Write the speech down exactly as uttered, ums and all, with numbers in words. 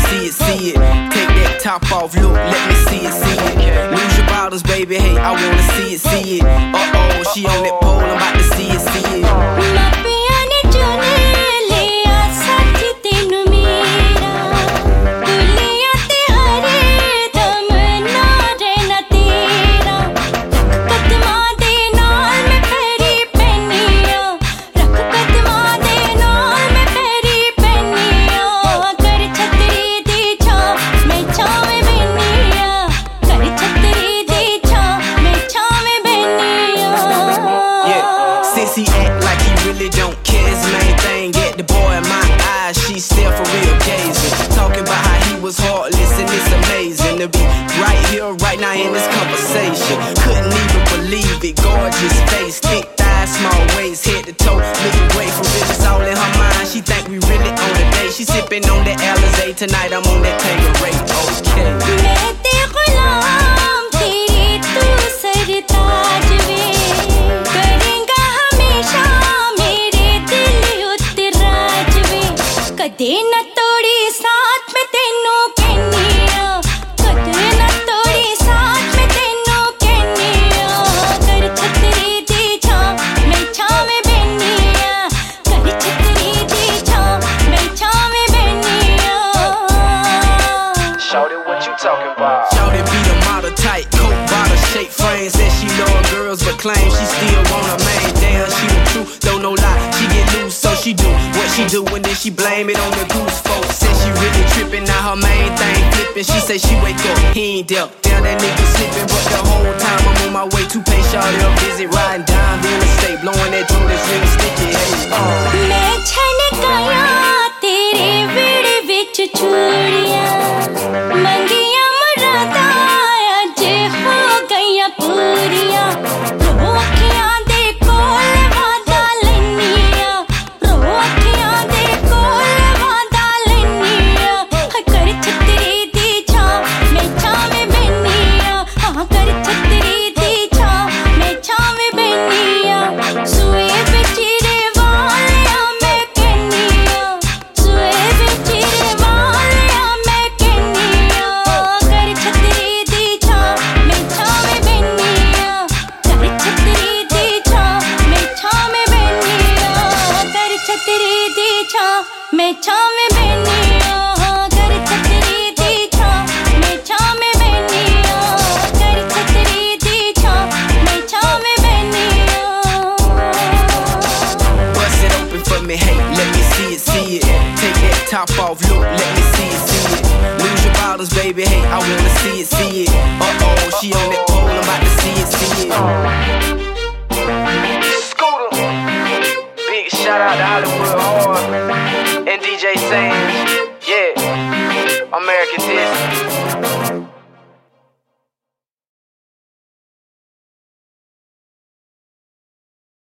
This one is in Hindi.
see it, see it. Take that top off, look, let me see it, see it. Lose your bottles, baby, hey, I wanna see it, see it. Uh-oh, she on that pole, I'm about to see it, see it. He act like he really don't care. His main thing, get the boy in my eyes, she still for real gazing. Talking about how he was heartless and it's amazing to be right here, right now in this conversation. Couldn't even believe it, gorgeous face, thick thighs, small waist, head to toe, looking great for real, it's all in her mind. She think we really on a date, she sipping on that Alizé, tonight I'm on that Tanqueray, okay. कदे न तोड़ी साथ में तेनू कहनिया, कदे न तोड़ी साथ में तेनू कहनिया। कर छतरी दी छां मैं छां में बहनिया, कर छतरी दी छां मैं छां में बहनिया। Shawty, what you talking about? Shawty be the model type, coke bottle shape frame. Said she love girls but claim she still want a man. Damn, she the truth, don't no lie. She get loose, so she do what she do, and then she blame it on the goose folks. Said she really tripping, now her main thing flipping. She say she wake up, he ain't there. Damn, that nigga slipping, but the whole time I'm on my way to pay Shawty a visit, riding down the interstate, blowing that joint that's really sticky. Hey, uh. मैं छनकाया तेरे विड़ विच चूड़ियां, मंगियां मुरादा अज हो गईयां पूरियां। रो अखियां दे कोल वादा लैनिया, रो अखियां दे कोल वादा लैनिया। कर छतरी दी छां मैं छां में बहनिया, हाँ कर छतरी दी छां मैं छां में बहनिया। सुए बिच रे वालिया मैं कहनिया, सुए बिच रे वालिया मैं कहनिया। कर छतरी दी छां मैं छां में बहनिया, कर छतरी दी छां मैं छां में बहनिया। कर छतरी दी छां मैं छां में बहनिया, कर छतरी दी छां मैं छां में बहनिया। कर छतरी दी छां मैं छां में बहनिया। Bust it open for me, hey, let me see it, see it. Take that top off, look, let me see it, see it. Lose your bottles, baby, hey, I wanna see it, see it. Uh-oh, she on that